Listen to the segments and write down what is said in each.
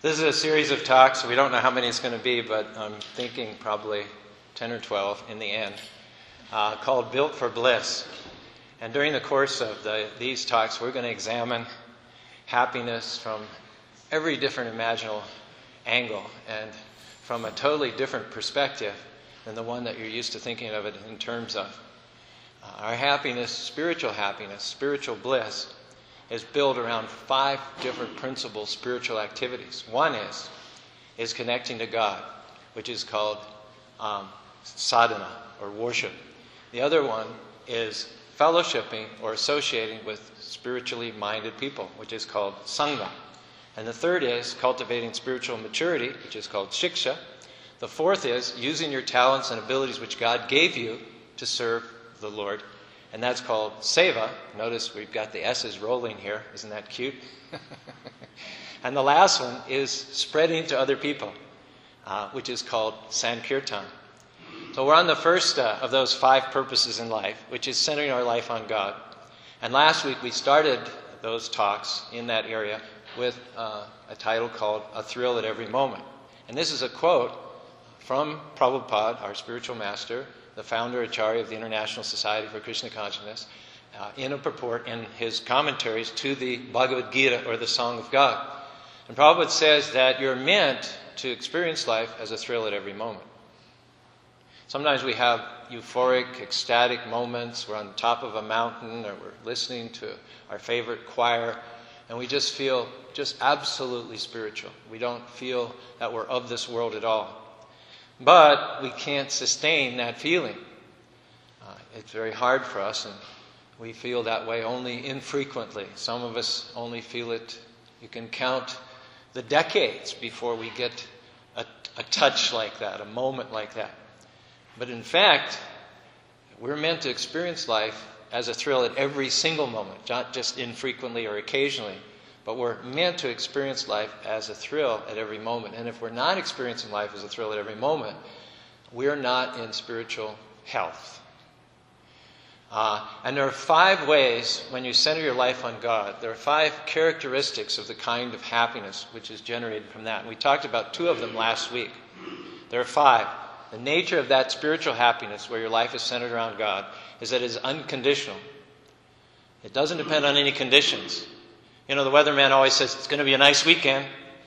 This is a series of talks. We don't know how many it's going to be, but I'm thinking probably 10 or 12 in the end, called Built for Bliss. And during the course of these talks, we're going to examine happiness from every different imaginable angle and from a totally different perspective than the one that you're used to thinking of it in terms of. Our happiness, spiritual bliss, is built around 5 different principal spiritual activities. One is connecting to God, which is called sadhana, or worship. The other one is fellowshipping or associating with spiritually minded people, which is called sangha. And the third is cultivating spiritual maturity, which is called shiksha. The fourth is using your talents and abilities which God gave you to serve the Lord. And that's called seva. Notice we've got the S's rolling here. Isn't that cute? And the last one is spreading to other people, which is called sankirtan. So we're on the first of those 5 purposes in life, which is centering our life on God. And last week we started those talks in that area with a title called A Thrill at Every Moment. And this is a quote from Prabhupada, our spiritual master, the founder Acharya of the International Society for Krishna Consciousness, in a purport in his commentaries to the Bhagavad Gita, or the Song of God. And Prabhupada says that you're meant to experience life as a thrill at every moment. Sometimes we have euphoric, ecstatic moments. We're on top of a mountain, or we're listening to our favorite choir, and we just feel just absolutely spiritual. We don't feel that we're of this world at all. But we can't sustain that feeling. It's very hard for us, and we feel that way only infrequently. Some of us only feel it, you can count the decades before we get a touch like that, a moment like that. But in fact, we're meant to experience life as a thrill at every single moment, not just infrequently or occasionally, but we're meant to experience life as a thrill at every moment. And if we're not experiencing life as a thrill at every moment, we're not in spiritual health. And there are 5 ways, when you center your life on God, there are 5 characteristics of the kind of happiness which is generated from that. And we talked about 2 of them last week. There are 5. The nature of that spiritual happiness, where your life is centered around God, is that it is unconditional. It doesn't depend on any conditions. You know, the weatherman always says, it's going to be a nice weekend.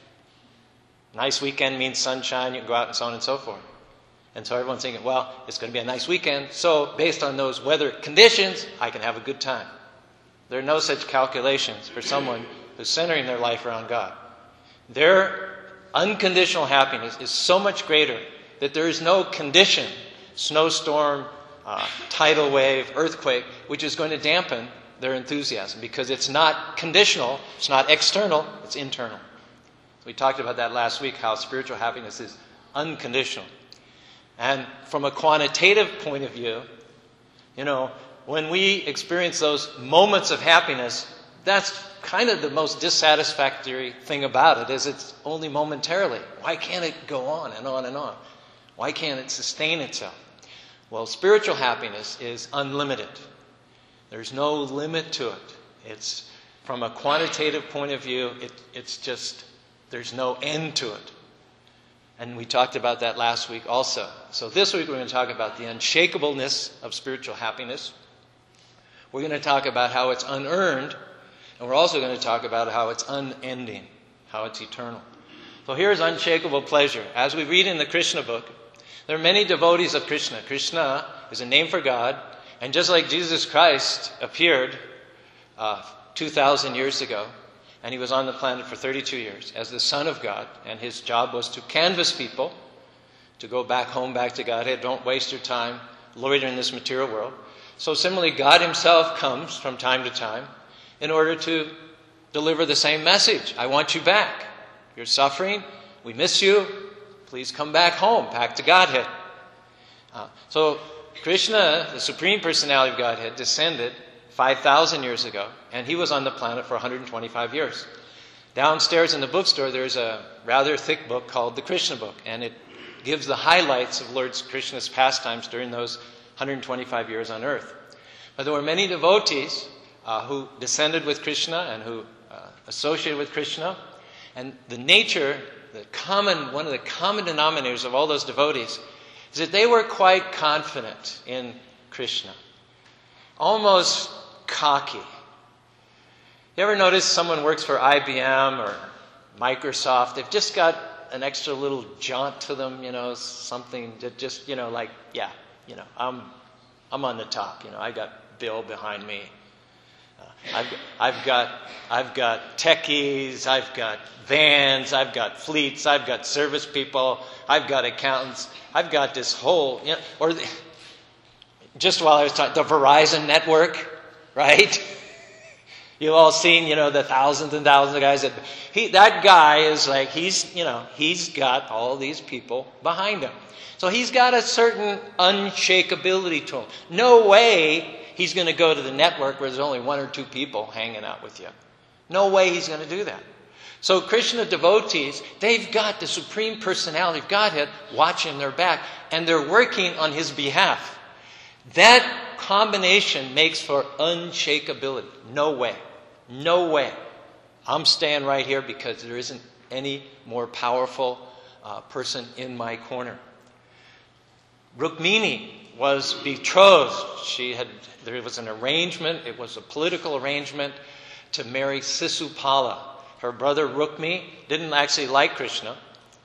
Nice weekend means sunshine, you can go out and so on and so forth. And so everyone's thinking, well, it's going to be a nice weekend, so based on those weather conditions, I can have a good time. There are no such calculations for someone who's centering their life around God. Their unconditional happiness is so much greater that there is no condition, snowstorm, tidal wave, earthquake, which is going to dampen their enthusiasm, because it's not conditional, it's not external, it's internal. We talked about that last week, how spiritual happiness is unconditional. And from a quantitative point of view, you know, when we experience those moments of happiness, that's kind of the most dissatisfactory thing about it, is it's only momentarily. Why can't it go on and on and on? Why can't it sustain itself? Well, spiritual happiness is unlimited. There's no limit to it. It's, from a quantitative point of view, it's just, there's no end to it. And we talked about that last week also. So this week we're going to talk about the unshakableness of spiritual happiness. We're going to talk about how it's unearned. And we're also going to talk about how it's unending, how it's eternal. So here's unshakable pleasure. As we read in the Krishna book, there are many devotees of Krishna. Krishna is a name for God. And just like Jesus Christ appeared 2,000 years ago, and he was on the planet for 32 years as the Son of God, and his job was to canvass people to go back home, back to Godhead. Don't waste your time loitering in this material world. So similarly, God himself comes from time to time in order to deliver the same message. I want you back. You're suffering. We miss you. Please come back home, back to Godhead. So Krishna, the Supreme Personality of Godhead, descended 5,000 years ago, and he was on the planet for 125 years. Downstairs in the bookstore, there's a rather thick book called the Krishna book, and it gives the highlights of Lord Krishna's pastimes during those 125 years on earth. But there were many devotees who descended with Krishna and who associated with Krishna, And the nature, one of the common denominators of all those devotees is that they were quite confident in Krishna. Almost cocky. You ever notice someone works for IBM or Microsoft? They've just got an extra little jaunt to them, something that just, like, yeah, I'm on the top. I got Bill behind me. I've got techies, I've got vans, I've got fleets, I've got service people, I've got accountants, I've got this whole, just while I was talking, the Verizon network, right? You've all seen, the thousands and thousands of guys that guy is like, he's got all these people behind him. So he's got a certain unshakability to him. No way he's going to go to the network where there's only one or two people hanging out with you. No way he's going to do that. So Krishna devotees, they've got the Supreme Personality of Godhead watching their back, and they're working on his behalf. That combination makes for unshakability. No way. No way. I'm staying right here because there isn't any more powerful person in my corner. Rukmini was betrothed. There was an arrangement. It was a political arrangement to marry Sisupala. Her brother Rukmi didn't actually like Krishna.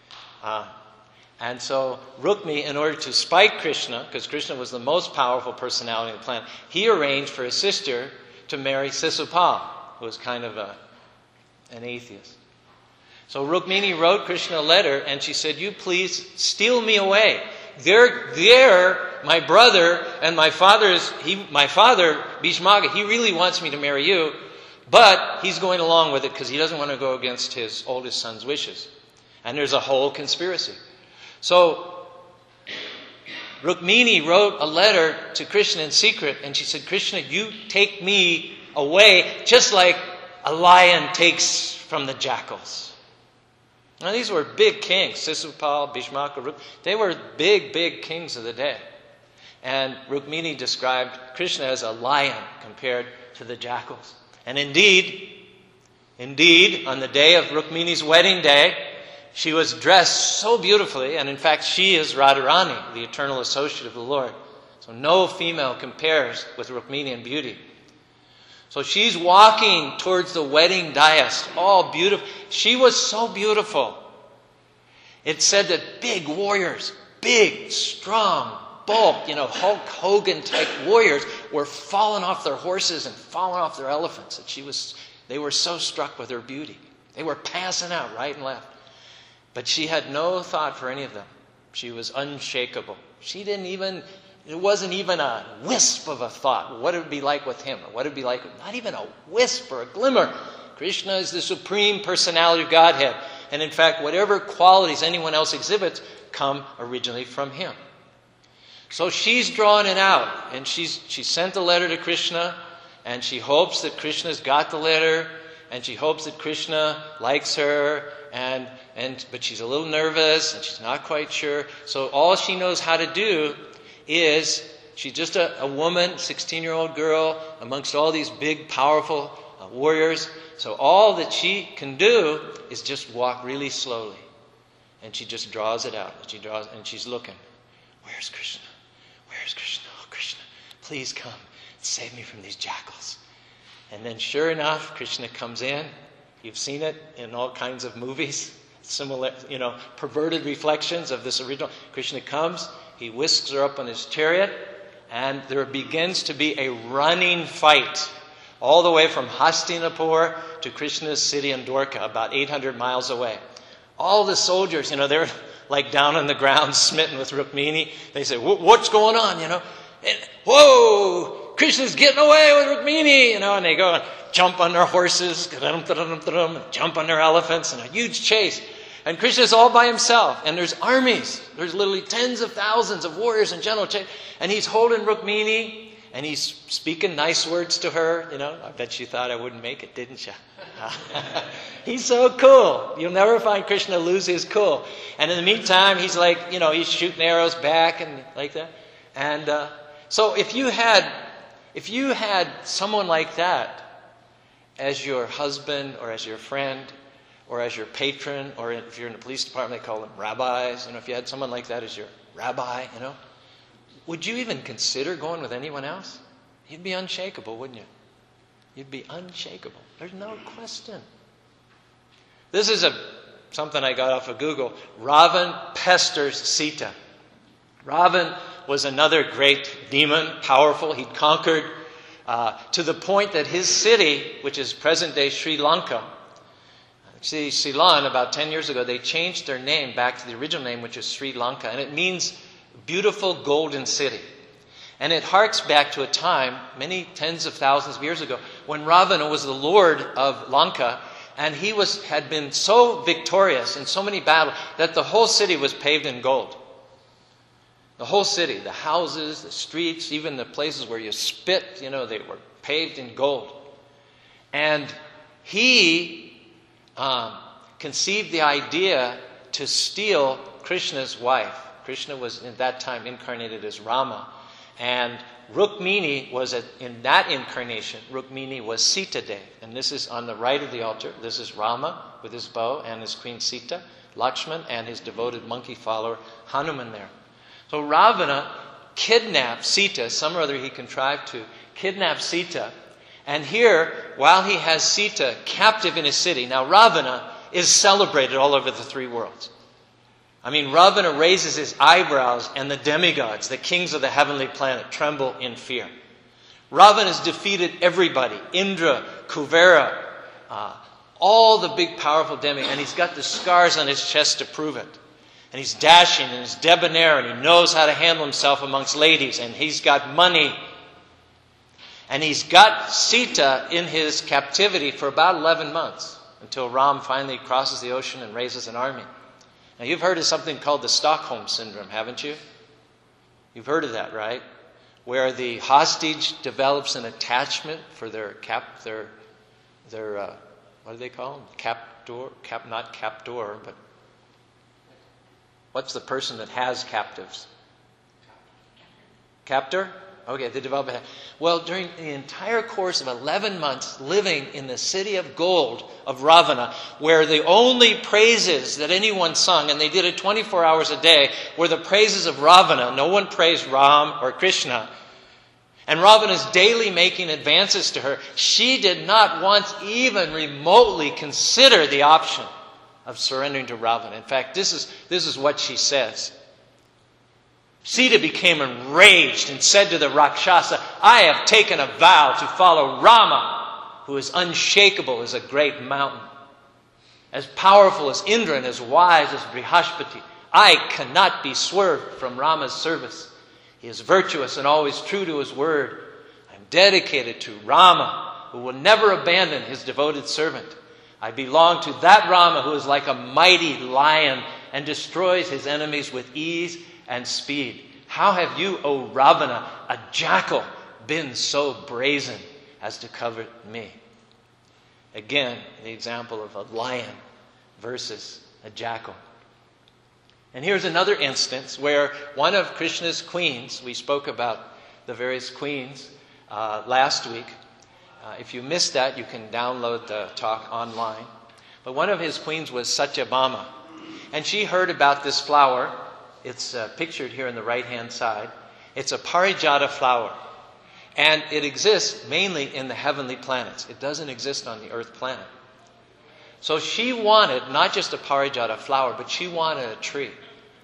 And so Rukmi, in order to spite Krishna, because Krishna was the most powerful personality on the planet, he arranged for his sister to marry Sisupala, who was kind of an atheist. So Rukmini wrote Krishna a letter, and she said, "You please steal me away. My brother and my father, Bhishmaka, he really wants me to marry you, but he's going along with it because he doesn't want to go against his oldest son's wishes." And there's a whole conspiracy. So Rukmini wrote a letter to Krishna in secret, and she said, "Krishna, you take me away just like a lion takes from the jackals." Now these were big kings, Sisupal, Bhishmaka, they were big kings of the day. And Rukmini described Krishna as a lion compared to the jackals. And indeed, on the day of Rukmini's wedding day, she was dressed so beautifully, and in fact she is Radharani, the eternal associate of the Lord. So no female compares with Rukmini in beauty. So she's walking towards the wedding dais, all beautiful. She was so beautiful. It said that big warriors, big, strong, bulk, Hulk Hogan type warriors were falling off their horses and falling off their elephants. And they were so struck with her beauty. They were passing out right and left. But she had no thought for any of them. She was unshakable. It wasn't even a wisp of a thought. What it would be like with him, or what it would be like, not even a wisp or a glimmer. Krishna is the Supreme Personality of Godhead. And in fact, whatever qualities anyone else exhibits come originally from him. So she's drawing it out, and she sent the letter to Krishna, and she hopes that Krishna's got the letter, and she hopes that Krishna likes her, but she's a little nervous, and she's not quite sure. So all she knows how to do is, she's just a woman, 16-year-old girl, amongst all these big, powerful warriors. So all that she can do is just walk really slowly. And she just draws it out. And she's looking. Where's Krishna? Where's Krishna? Oh, Krishna, please come. Save me from these jackals. And then sure enough, Krishna comes in. You've seen it in all kinds of movies. Similar, perverted reflections of this original. Krishna comes. He whisks her up on his chariot, and there begins to be a running fight all the way from Hastinapur to Krishna's city in Dwarka, about 800 miles away. All the soldiers, they're like down on the ground, smitten with Rukmini. They say, "What's going on?" And, "Whoa, Krishna's getting away with Rukmini," and they go and jump on their horses, jump on their elephants, and a huge chase. And Krishna's all by himself, and there's armies. There's literally tens of thousands of warriors and generals, and he's holding Rukmini, and he's speaking nice words to her. I bet you thought I wouldn't make it, didn't you? He's so cool. You'll never find Krishna lose his cool. And in the meantime, he's like, he's shooting arrows back and like that. And so if you had someone like that as your husband or as your friend, or as your patron, or if you're in the police department, they call them rabbis. If you had someone like that as your rabbi, would you even consider going with anyone else? You'd be unshakable, wouldn't you? You'd be unshakable. There's no question. This is something I got off of Google. Ravan pesters Sita. Ravan was another great demon, powerful. He'd conquered to the point that his city, which is present-day Sri Lanka, Ceylon, about 10 years ago, they changed their name back to the original name, which is Sri Lanka. And it means beautiful golden city. And it harks back to a time, many tens of thousands of years ago, when Ravana was the lord of Lanka, and he had been so victorious in so many battles that the whole city was paved in gold. The whole city, the houses, the streets, even the places where you spit, they were paved in gold. And he conceived the idea to steal Krishna's wife. Krishna was at that time incarnated as Rama. And Rukmini was in that incarnation, Rukmini was Sita Dev. And this is on the right of the altar. This is Rama with his bow and his queen Sita, Lakshman and his devoted monkey follower Hanuman there. So Ravana kidnapped Sita, some or other he contrived to kidnap Sita. And here, while he has Sita captive in his city, now Ravana is celebrated all over the three worlds. Ravana raises his eyebrows and the demigods, the kings of the heavenly planet, tremble in fear. Ravana has defeated everybody. Indra, Kuvera, all the big powerful demigods. And he's got the scars on his chest to prove it. And he's dashing and he's debonair and he knows how to handle himself amongst ladies. And he's got money. And he's got Sita in his captivity for about 11 months until Ram finally crosses the ocean and raises an army. Now, you've heard of something called the Stockholm Syndrome, haven't you? You've heard of that, right? Where the hostage develops an attachment for their what do they call them? Not captor, but what's the person that has captives? Captor? Okay, they develop it. Well, during the entire course of 11 months living in the city of gold of Ravana, where the only praises that anyone sung, and they did it 24 hours a day, were the praises of Ravana. No one praised Ram or Krishna. And Ravana is daily making advances to her. She did not once even remotely consider the option of surrendering to Ravana. In fact, this is what she says. Sita became enraged and said to the Rakshasa, I have taken a vow to follow Rama, who is unshakable as a great mountain, as powerful as Indra and as wise as Brihaspati. I cannot be swerved from Rama's service. He is virtuous and always true to his word. I am dedicated to Rama, who will never abandon his devoted servant. I belong to that Rama who is like a mighty lion and destroys his enemies with ease and speed. How have you, O Ravana, a jackal, been so brazen as to covet me? Again, the example of a lion versus a jackal. And here's another instance where one of Krishna's queens, we spoke about the various queens last week. If you missed that, you can download the talk online. But one of his queens was Satyabhama. And she heard about this flower. It's pictured here on the right-hand side. It's a Parijata flower. And it exists mainly in the heavenly planets. It doesn't exist on the earth planet. So she wanted not just a Parijata flower, but she wanted a tree.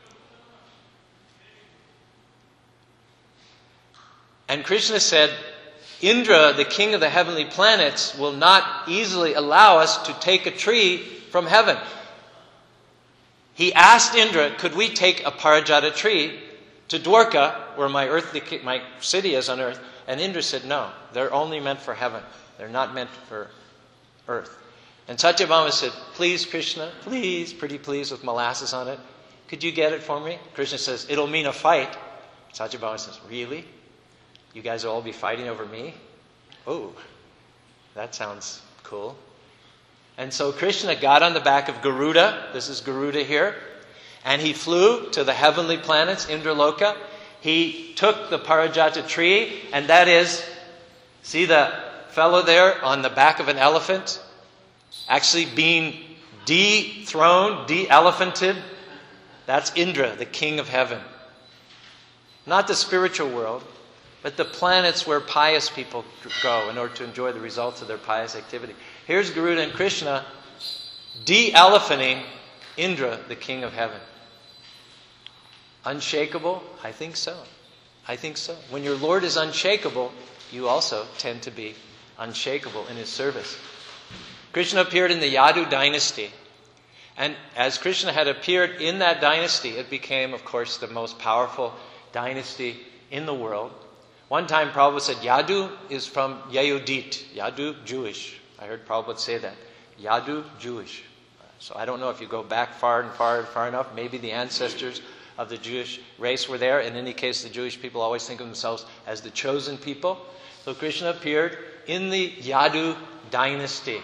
And Krishna said, Indra, the king of the heavenly planets, will not easily allow us to take a tree from heaven. He asked Indra, could we take a Parijata tree to Dwarka, where my city is on earth? And Indra said, no, they're only meant for heaven. They're not meant for earth. And Satyabhama said, please, Krishna, please, pretty please with molasses on it. Could you get it for me? Krishna says, it'll mean a fight. Satyabhama says, really? You guys will all be fighting over me? Oh, that sounds cool. And so Krishna got on the back of Garuda. This is Garuda here. And he flew to the heavenly planets, Indraloka. He took the Parijata tree, and that is, see the fellow there on the back of an elephant? Actually being dethroned, de-elephanted. That's Indra, the king of heaven. Not the spiritual world, but the planets where pious people go in order to enjoy the results of their pious activity. Here's Garuda and Krishna de-elephanting Indra, the king of heaven. Unshakable? I think so. I think so. When your Lord is unshakable, you also tend to be unshakable in his service. Krishna appeared in the Yadu dynasty. And as Krishna had appeared in that dynasty, it became, of course, the most powerful dynasty in the world. One time Prabhupada said, Yadu is from Yehudit. Yadu, Jewish. I heard Prabhupada say that. Yadu, Jewish. So I don't know if you go back far enough. Maybe the ancestors of the Jewish race were there. In any case, the Jewish people always think of themselves as the chosen people. So Krishna appeared in the Yadu dynasty.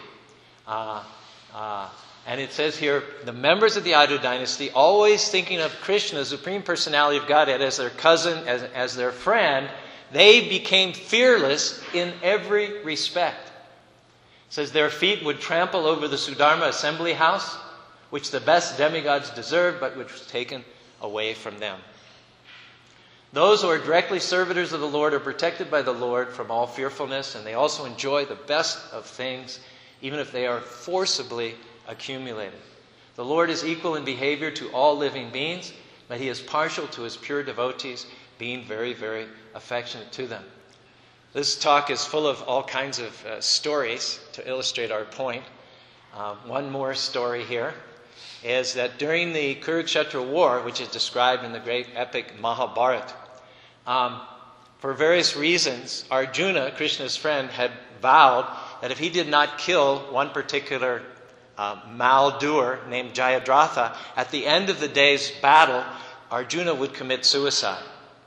And it says here, the members of the Yadu dynasty, always thinking of Krishna, the Supreme Personality of Godhead, as their cousin, as their friend, they became fearless in every respect. It says their feet would trample over the Sudharma assembly house, which the best demigods deserved, but which was taken away from them. Those who are directly servitors of the Lord are protected by the Lord from all fearfulness, and they also enjoy the best of things, even if they are forcibly accumulated. The Lord is equal in behavior to all living beings, but he is partial to his pure devotees, being very, very affectionate to them. This talk is full of all kinds of stories to illustrate our point. One more story here is that during the Kurukshetra war, which is described in the great epic Mahabharata, for various reasons, Arjuna, Krishna's friend, had vowed that if he did not kill one particular maldoer named Jayadratha, at the end of the day's battle, Arjuna would commit suicide.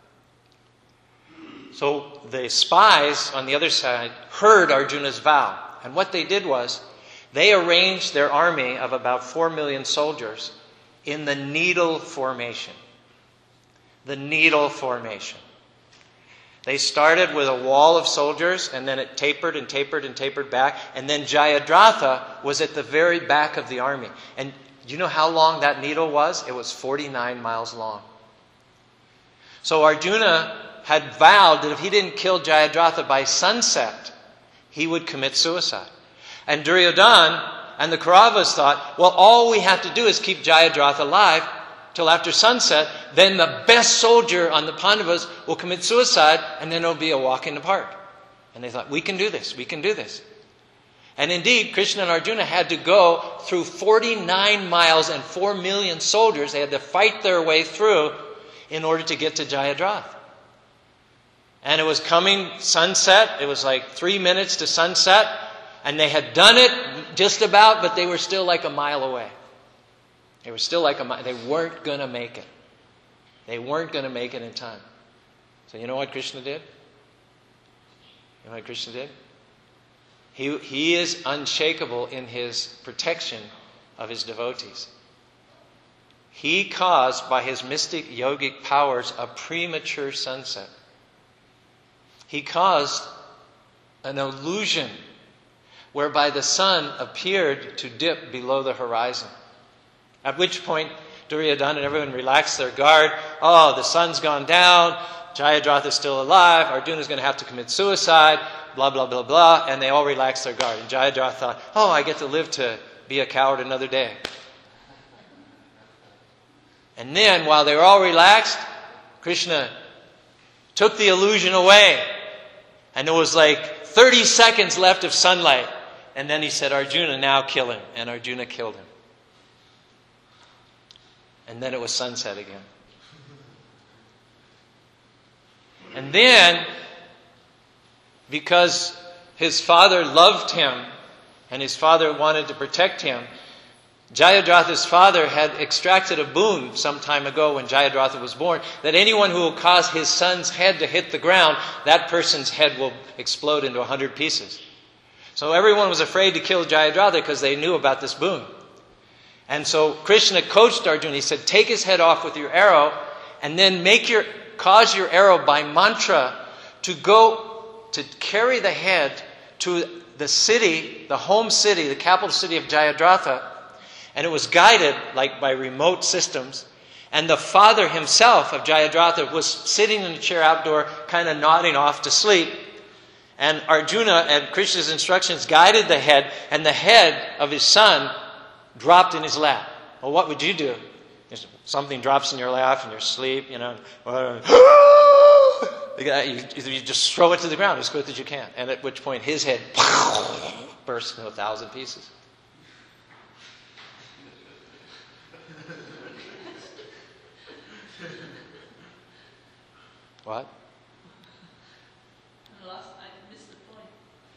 So the spies on the other side heard Arjuna's vow. And what they did was, they arranged their army of about 4 million soldiers in the needle formation. The needle formation. They started with a wall of soldiers, and then it tapered and tapered and tapered back. And then Jayadratha was at the very back of the army. And do you know how long that needle was? It was 49 miles long. So Arjuna had vowed that if he didn't kill Jayadratha by sunset, he would commit suicide. And Duryodhana and the Kauravas thought, well, all we have to do is keep Jayadratha alive till after sunset, then the best soldier on the Pandavas will commit suicide, and then it'll be a walk in the park. And they thought, we can do this, we can do this. And indeed, Krishna and Arjuna had to go through 49 miles and 4 million soldiers. They had to fight their way through in order to get to Jayadratha. And it was coming sunset. It was like 3 minutes to sunset. And they had done it just about, but they were still like a mile away. They were still like a mile. They weren't going to make it. They weren't going to make it in time. So you know what Krishna did? You know what Krishna did? He is unshakable in his protection of his devotees. He caused, by his mystic yogic powers, a premature sunset. He caused an illusion whereby the sun appeared to dip below the horizon. At which point, Duryodhana and everyone relaxed their guard. Oh, the sun's gone down. Jayadratha is still alive. Arjuna is going to have to commit suicide. Blah, blah, blah, blah. And they all relaxed their guard. And Jayadratha thought, oh, I get to live to be a coward another day. And then, while they were all relaxed, Krishna took the illusion away. And there was like 30 seconds left of sunlight. And then he said, Arjuna, now kill him. And Arjuna killed him. And then it was sunset again. And then, because his father loved him and his father wanted to protect him, Jayadratha's father had extracted a boon some time ago when Jayadratha was born, that anyone who will cause his son's head to hit the ground, that person's head will explode into 100 pieces. So everyone was afraid to kill Jayadratha because they knew about this boon. And so Krishna coached Arjuna. He said, take his head off with your arrow, and then cause your arrow by mantra to go to carry the head to the city, the home city, the capital city of Jayadratha. And it was guided like by remote systems. And the father himself of Jayadratha was sitting in a chair outdoor, kind of nodding off to sleep. And Arjuna, at Krishna's instructions, guided the head, and the head of his son dropped in his lap. Well, what would you do? Something drops in your lap in your sleep, you just throw it to the ground as quick as you can. And at which point his head burst into 1,000 pieces. What? I missed the point.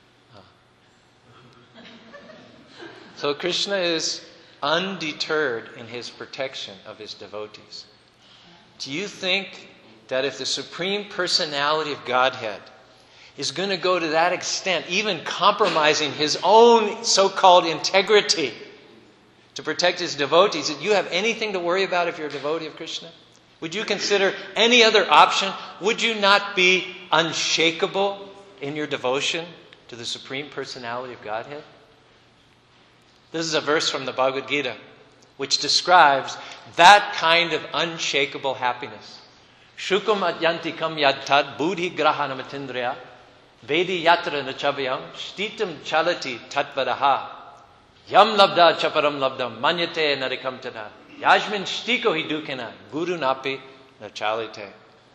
So Krishna is undeterred in his protection of his devotees. Do you think that if the Supreme Personality of Godhead is going to go to that extent, even compromising his own so-called integrity to protect his devotees, that you have anything to worry about if you're a devotee of Krishna? Would you consider any other option? Would you not be unshakable in your devotion to the Supreme Personality of Godhead? This is a verse from the Bhagavad Gita which describes that kind of unshakable happiness. Shukam adyantikam yadtad buddhi grahanam atindriya vedi yatra nachavayam shtitam chalati tatvadaha yam labda chaparam labdam manyate narikam tada yajmin shtiko hidukena guru napi nachalite.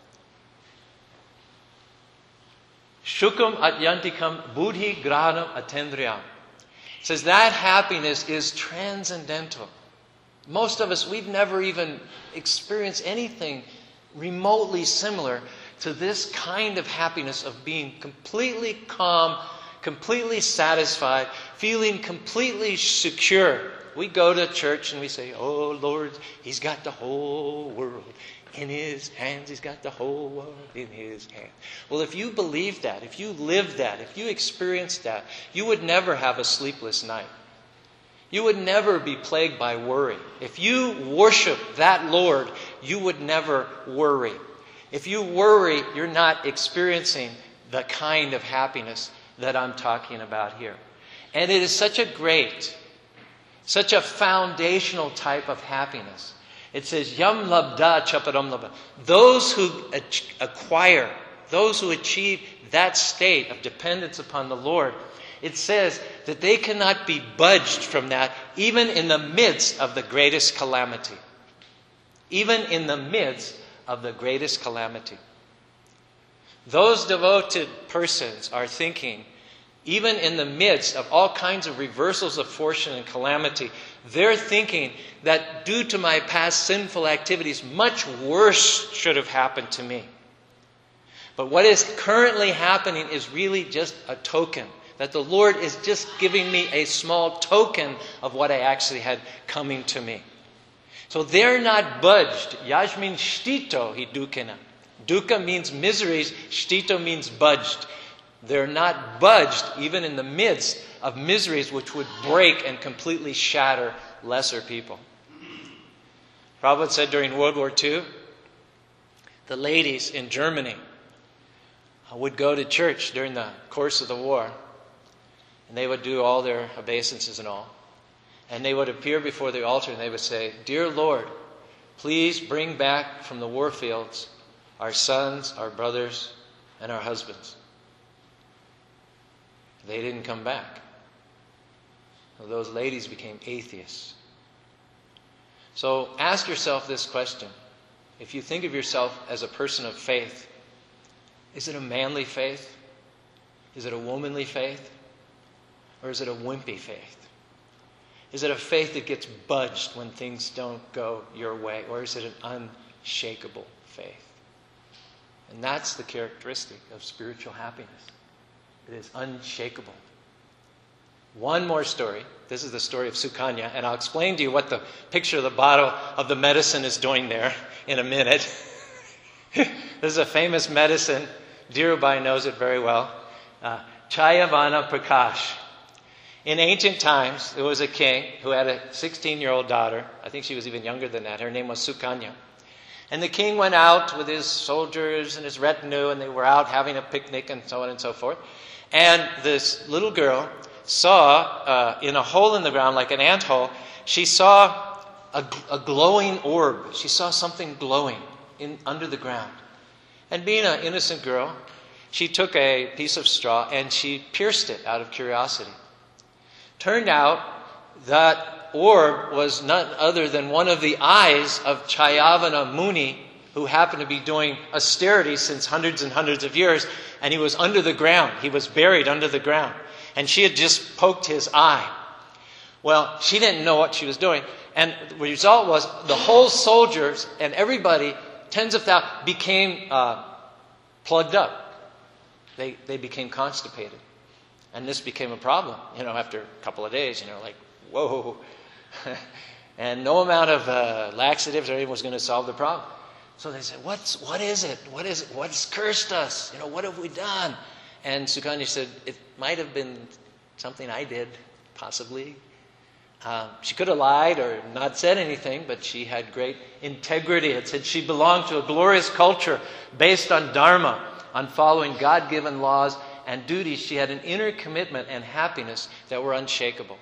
Shukam adyantikam buddhi grahanam atindriyam. It says that happiness is transcendental. Most of us, we've never even experienced anything remotely similar to this kind of happiness of being completely calm, completely satisfied, feeling completely secure. We go to church and we say, "Oh Lord, He's got the whole world in His hands. He's got the whole world in His hands." Well, if you believe that, if you live that, if you experience that, you would never have a sleepless night. You would never be plagued by worry. If you worship that Lord, you would never worry. If you worry, you're not experiencing the kind of happiness that I'm talking about here. And it is such a great, such a foundational type of happiness. It says, Yam labda chaparam labda. Those who acquire, those who achieve that state of dependence upon the Lord, it says that they cannot be budged from that even in the midst of the greatest calamity. Even in the midst of the greatest calamity. Those devoted persons are thinking, even in the midst of all kinds of reversals of fortune and calamity, they're thinking that due to my past sinful activities, much worse should have happened to me. But what is currently happening is really just a token. That the Lord is just giving me a small token of what I actually had coming to me. So they're not budged. Yajmin shtito hi dukena. Dukkha means miseries. Shtito means budged. They're not budged even in the midst of miseries which would break and completely shatter lesser people. Prabhupada said during World War II, the ladies in Germany would go to church during the course of the war. And they would do all their obeisances and all. And they would appear before the altar and they would say, "Dear Lord, please bring back from the war fields our sons, our brothers, and our husbands." They didn't come back. So those ladies became atheists. So ask yourself this question. If you think of yourself as a person of faith, is it a manly faith? Is it a womanly faith? Or is it a wimpy faith? Is it a faith that gets budged when things don't go your way? Or is it an unshakable faith? And that's the characteristic of spiritual happiness. It is unshakable. One more story. This is the story of Sukanya. And I'll explain to you what the picture of the bottle of the medicine is doing there in a minute. This is a famous medicine. Dhirubhai knows it very well. Chayavana Prakash. In ancient times, there was a king who had a 16-year-old daughter. I think she was even younger than that. Her name was Sukanya. And the king went out with his soldiers and his retinue, and they were out having a picnic and so on and so forth. And this little girl saw in a hole in the ground, like an ant hole, she saw a glowing orb. She saw something glowing under the ground. And being an innocent girl, she took a piece of straw and she pierced it out of curiosity. Turned out that orb was none other than one of the eyes of Chayavana Muni, who happened to be doing austerity since hundreds and hundreds of years, and he was under the ground. He was buried under the ground. And she had just poked his eye. Well, she didn't know what she was doing. And the result was the whole soldiers and everybody, tens of thousands, became plugged up. They became constipated. And this became a problem, after a couple of days, like, whoa. And no amount of laxatives or anything was going to solve the problem. So they said, what is it? What is it? What's cursed us? What have we done? And Sukanya said, it might have been something I did, possibly. She could have lied or not said anything, but she had great integrity. It said she belonged to a glorious culture based on Dharma, on following God-given laws and duties. She had an inner commitment and happiness that were unshakable.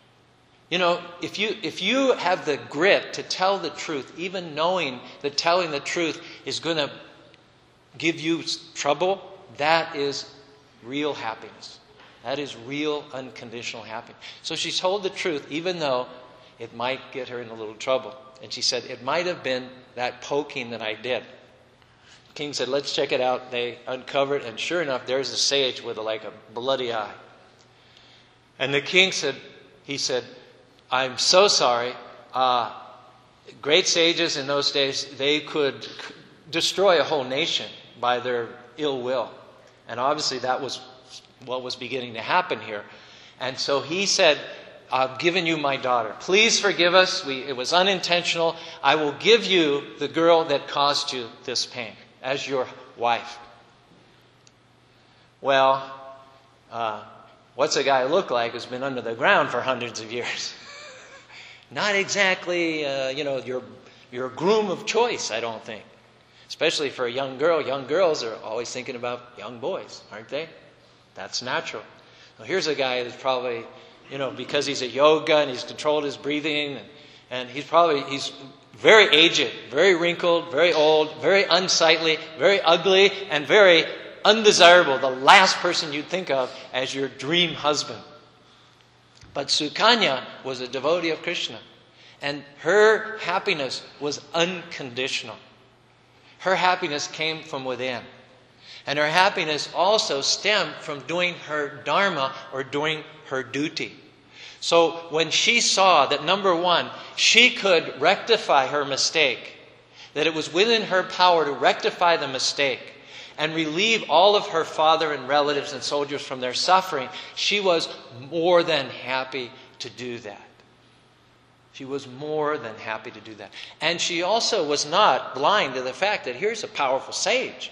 If you have the grit to tell the truth, even knowing that telling the truth is going to give you trouble, that is real happiness. That is real unconditional happiness. So she told the truth, even though it might get her in a little trouble. And she said, it might have been that poking that I did. The king said, let's check it out. They uncovered, and sure enough, there's a sage with a bloody eye. And the king said, I'm so sorry. Great sages in those days, they could destroy a whole nation by their ill will. And obviously that was what was beginning to happen here. And so he said, I've given you my daughter. Please forgive us. It was unintentional. I will give you the girl that caused you this pain as your wife. Well, what's a guy look like who's been under the ground for hundreds of years? Not exactly, your groom of choice, I don't think. Especially for a young girl. Young girls are always thinking about young boys, aren't they? That's natural. Well, here's a guy that's probably, because he's a yoga and he's controlled his breathing, and he's very aged, very wrinkled, very old, very unsightly, very ugly, and very undesirable. The last person you'd think of as your dream husband. But Sukanya was a devotee of Krishna, and her happiness was unconditional. Her happiness came from within. And her happiness also stemmed from doing her dharma or doing her duty. So when she saw that, number one, she could rectify her mistake, that it was within her power to rectify the mistake and relieve all of her father and relatives and soldiers from their suffering, she was more than happy to do that. She was more than happy to do that. And she also was not blind to the fact that here's a powerful sage.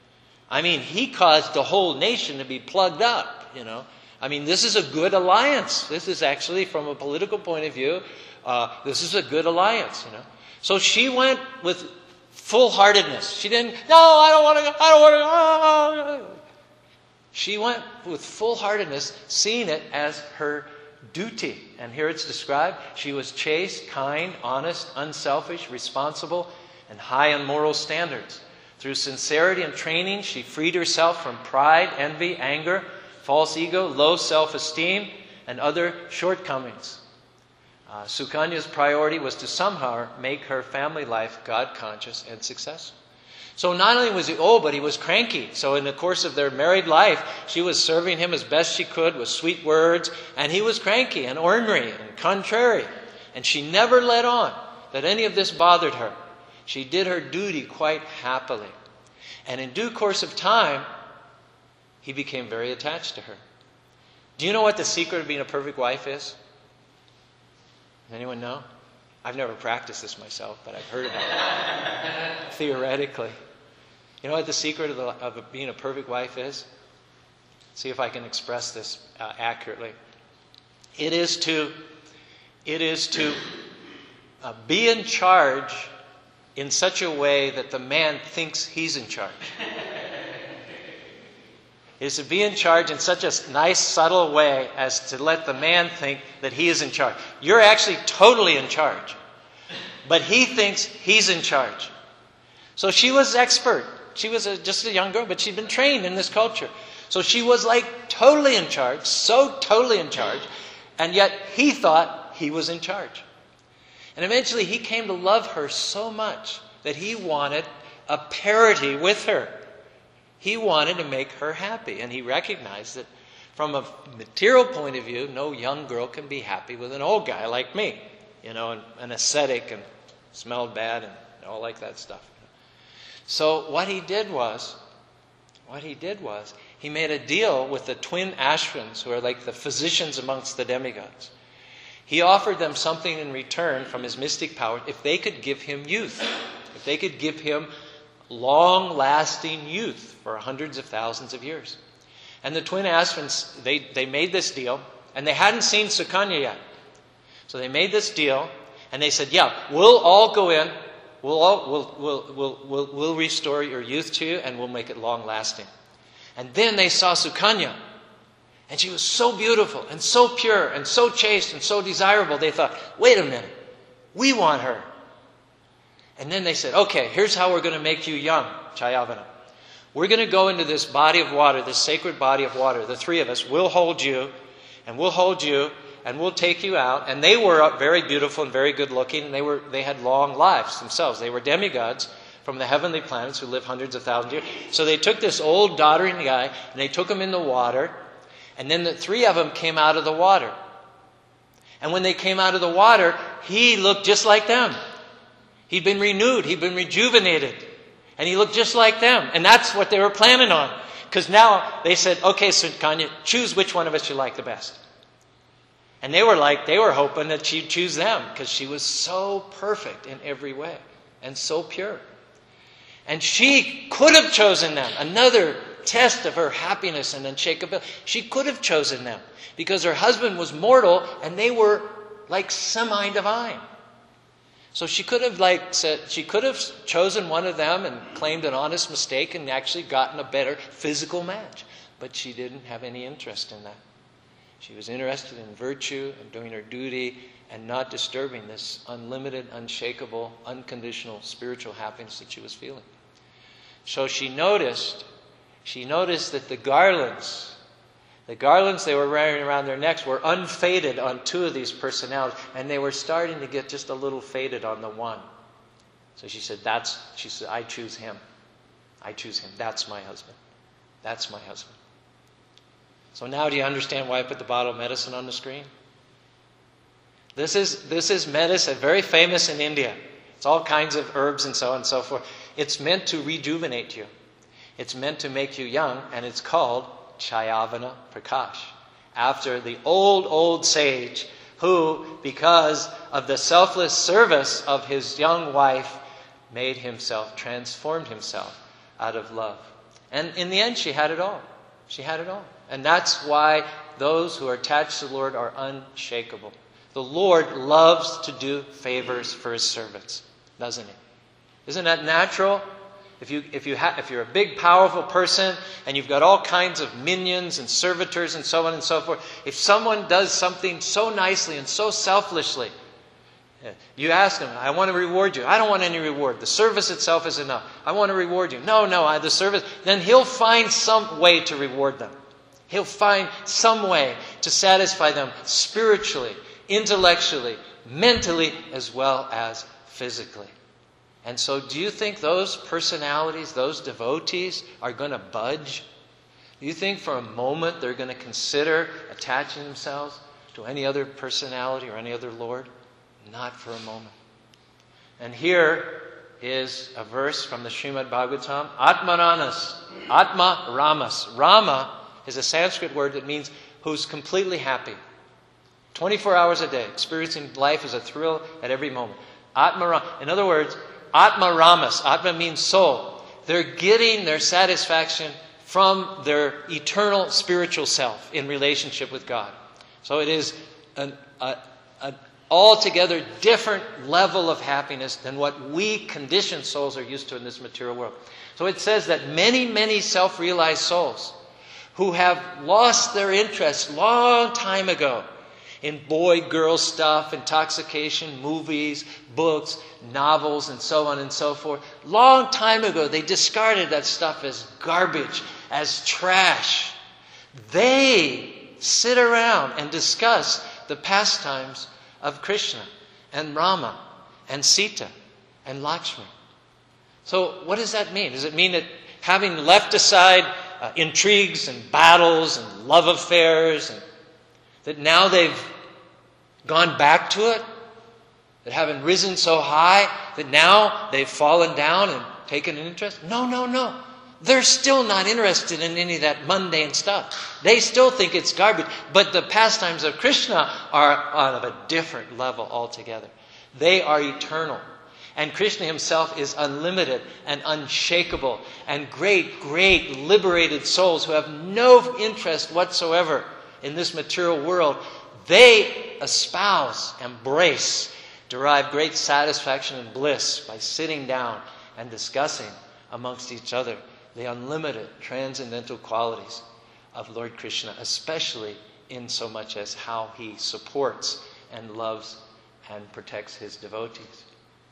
He caused the whole nation to be plugged up, this is a good alliance. This is actually, from a political point of view, this is a good alliance, So she went with full-heartedness. She didn't, no, I don't want to go. She went with full-heartedness, seeing it as her duty. And here it's described, she was chaste, kind, honest, unselfish, responsible, and high in moral standards. Through sincerity and training, she freed herself from pride, envy, anger, false ego, low self-esteem, and other shortcomings. Sukanya's priority was to somehow make her family life God-conscious and successful. So not only was he old, but he was cranky. So in the course of their married life, she was serving him as best she could with sweet words, and he was cranky and ornery and contrary. And she never let on that any of this bothered her. She did her duty quite happily. And in due course of time, he became very attached to her. Do you know what the secret of being a perfect wife is? Anyone know? I've never practiced this myself, but I've heard about it. Theoretically. You know what the secret of being a perfect wife is? See if I can express this accurately. It is to be in charge in such a way that the man thinks he's in charge. is to be in charge in such a nice, subtle way as to let the man think that he is in charge. You're actually totally in charge. But he thinks he's in charge. So she was expert. She was just a young girl, but she'd been trained in this culture. So she was like totally in charge, so totally in charge, and yet he thought he was in charge. And eventually he came to love her so much that he wanted a parity with her. He wanted to make her happy, and he recognized that from a material point of view, no young girl can be happy with an old guy like me, an ascetic and smelled bad and all like that stuff. So what he did was, he made a deal with the twin Ashvins, who are like the physicians amongst the demigods. He offered them something in return from his mystic power if they could give him youth, if they could give him long-lasting youth for hundreds of thousands of years. And the twin Ashvins, they made this deal, and they hadn't seen Sukanya yet. So they made this deal, and they said, yeah, we'll all go in, we'll restore your youth to you, and we'll make it long-lasting. And then they saw Sukanya, and she was so beautiful, and so pure, and so chaste, and so desirable, they thought, wait a minute, we want her. And then they said, okay, here's how we're going to make you young, Chayavana. We're going to go into this body of water, this sacred body of water. The three of us, we'll hold you, and we'll take you out. And they were very beautiful and very good looking, and they had long lives themselves. They were demigods from the heavenly planets who lived hundreds of thousands of years. So they took this old doddering guy, and they took him in the water, and then the three of them came out of the water. And when they came out of the water, he looked just like them. He'd been renewed. He'd been rejuvenated. And he looked just like them. And that's what they were planning on. Because now they said, okay, Sukanya, choose which one of us you like the best. And they were hoping that she'd choose them because she was so perfect in every way and so pure. And she could have chosen them. Another test of her happiness and unshakability. She could have chosen them because her husband was mortal and they were like semi-divine. So she could have chosen one of them and claimed an honest mistake and actually gotten a better physical match. But she didn't have any interest in that. She was interested in virtue and doing her duty and not disturbing this unlimited, unshakable, unconditional spiritual happiness that she was feeling. So she noticed that the garlands they were wearing around their necks were unfaded on two of these personalities, and they were starting to get just a little faded on the one. So she said, I choose him. I choose him. That's my husband. That's my husband. So now do you understand why I put the bottle of medicine on the screen? This is medicine, very famous in India. It's all kinds of herbs and so on and so forth. It's meant to rejuvenate you. It's meant to make you young, and it's called Chayavana Prakash, after the old sage who, because of the selfless service of his young wife, transformed himself out of love. And in the end, she had it all. She had it all. And that's why those who are attached to the Lord are unshakable. The Lord loves to do favors for his servants, doesn't he? Isn't that natural? If you're a big, powerful person and you've got all kinds of minions and servitors and so on and so forth, if someone does something so nicely and so selflessly, you ask them, I want to reward you. I don't want any reward. The service itself is enough. I want to reward you. No, the service. Then he'll find some way to reward them. He'll find some way to satisfy them spiritually, intellectually, mentally, as well as physically. And so do you think those personalities, those devotees, are going to budge? Do you think for a moment they're going to consider attaching themselves to any other personality or any other lord? Not for a moment. And here is a verse from the Srimad Bhagavatam. Atma Ramas. Rama is a Sanskrit word that means who's completely happy. 24 hours a day, experiencing life as a thrill at every moment. Atma Ramas. In other words, Atma Ramas. Atma means soul. They're getting their satisfaction from their eternal spiritual self in relationship with God. So it is an altogether different level of happiness than what we conditioned souls are used to in this material world. So it says that many, many self-realized souls who have lost their interest long time ago in boy-girl stuff, intoxication, movies, books, novels, and so on and so forth. Long time ago, they discarded that stuff as garbage, as trash. They sit around and discuss the pastimes of Krishna and Rama and Sita and Lakshmi. So what does that mean? Does it mean that having left aside intrigues and battles and love affairs, and that now they've gone back to it? That having risen so high, that now they've fallen down and taken an interest? No. They're still not interested in any of that mundane stuff. They still think it's garbage. But the pastimes of Krishna are on a different level altogether. They are eternal. And Krishna himself is unlimited and unshakable. And great, great liberated souls who have no interest whatsoever in this material world, they espouse, embrace, derive great satisfaction and bliss by sitting down and discussing amongst each other the unlimited transcendental qualities of Lord Krishna, especially in so much as how he supports and loves and protects his devotees.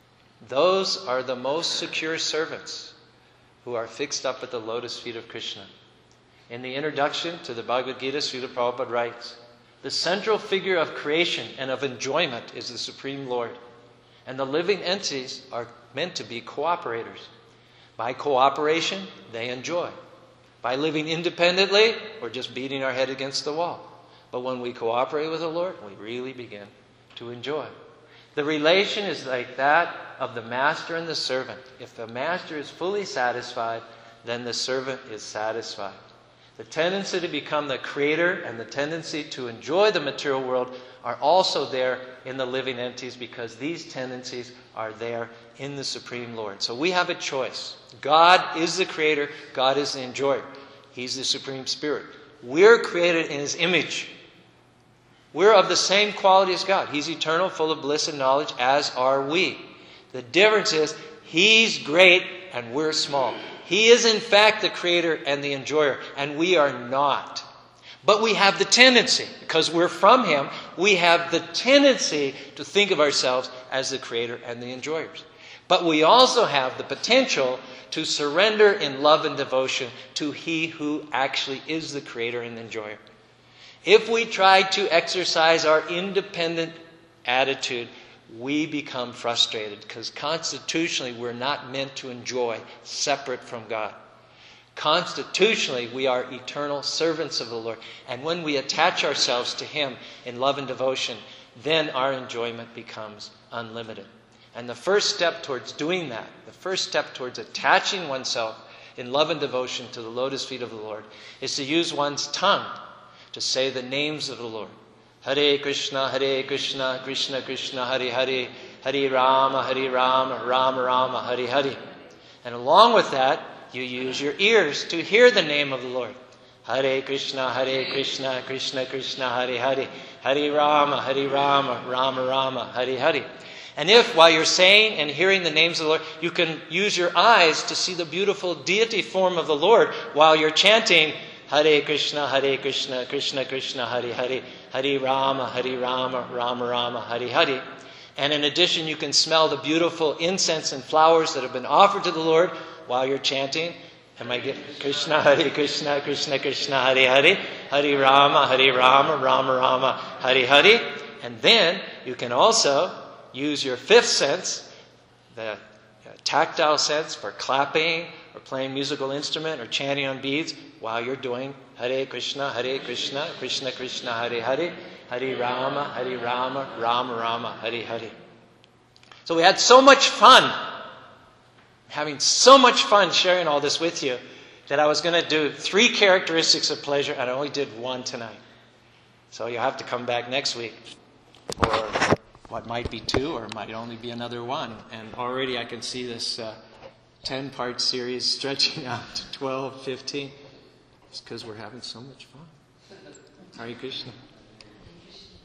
Those are the most secure servants who are fixed up at the lotus feet of Krishna. In the introduction to the Bhagavad Gita, Srila Prabhupada writes, the central figure of creation and of enjoyment is the Supreme Lord, and the living entities are meant to be cooperators. By cooperation, they enjoy. By living independently, we're just beating our head against the wall. But when we cooperate with the Lord, we really begin to enjoy. The relation is like that of the master and the servant. If the master is fully satisfied, then the servant is satisfied. The tendency to become the creator and the tendency to enjoy the material world are also there in the living entities, because these tendencies are there in the Supreme Lord. So we have a choice. God is the creator. God is the enjoyer. He's the Supreme Spirit. We're created in His image. We're of the same quality as God. He's eternal, full of bliss and knowledge, as are we. The difference is He's great and we're small. He is in fact the creator and the enjoyer, and we are not. But we have the tendency, because we're from Him, we have the tendency to think of ourselves as the creator and the enjoyers. But we also have the potential to surrender in love and devotion to He who actually is the creator and enjoyer. If we try to exercise our independent attitude, we become frustrated, because constitutionally we're not meant to enjoy separate from God. Constitutionally, we are eternal servants of the Lord. And when we attach ourselves to Him in love and devotion, then our enjoyment becomes unlimited. And the first step towards doing that, the first step towards attaching oneself in love and devotion to the lotus feet of the Lord, is to use one's tongue to say the names of the Lord. Hare Krishna, Krishna Krishna, Hare Hare, Hare Rama, Rama Rama, Hare Hare. And along with that, you use your ears to hear the name of the Lord. Hare Krishna, Krishna Krishna, Hare Hare, Hare Rama, Rama Rama, Hare Hare. And if, while you're saying and hearing the names of the Lord, you can use your eyes to see the beautiful deity form of the Lord while you're chanting Hare Krishna, Krishna Krishna, Hare Hare, Hare Rama, Rama Rama, Hare Hare. And in addition, you can smell the beautiful incense and flowers that have been offered to the Lord while you're chanting. Am I getting Krishna, Krishna Krishna, Hare Hare, Hare Rama, Rama Rama, Hare Hare. And then you can also use your fifth sense, the tactile sense, for clapping or playing musical instrument or chanting on beads while you're doing Hare Krishna, Krishna Krishna, Hare Hare, Hare Rama, Rama Rama, Hare Hare. So we had so much fun, having so much fun sharing all this with you, that I was going to do 3 characteristics of pleasure, and I only did 1 tonight. So you'll have to come back next week, or what might be 2, or might only be another 1. And already I can see this 10-part series stretching out to 12, 15. It's because we're having so much fun. Hare Krishna.